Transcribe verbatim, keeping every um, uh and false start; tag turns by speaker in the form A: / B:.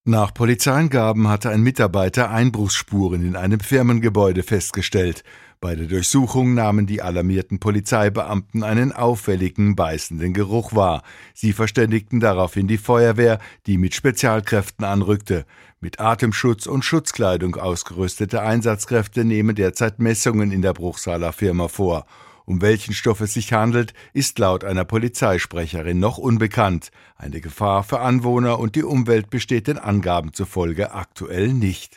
A: Nach Polizeiangaben hatte ein Mitarbeiter Einbruchsspuren in einem Firmengebäude festgestellt. Bei der Durchsuchung nahmen die alarmierten Polizeibeamten einen auffälligen, beißenden Geruch wahr. Sie verständigten daraufhin die Feuerwehr, die mit Spezialkräften anrückte. Mit Atemschutz und Schutzkleidung ausgerüstete Einsatzkräfte nehmen derzeit Messungen in der Bruchsaler Firma vor. Um welchen Stoff es sich handelt, ist laut einer Polizeisprecherin noch unbekannt. Eine Gefahr für Anwohner und die Umwelt besteht den Angaben zufolge aktuell nicht.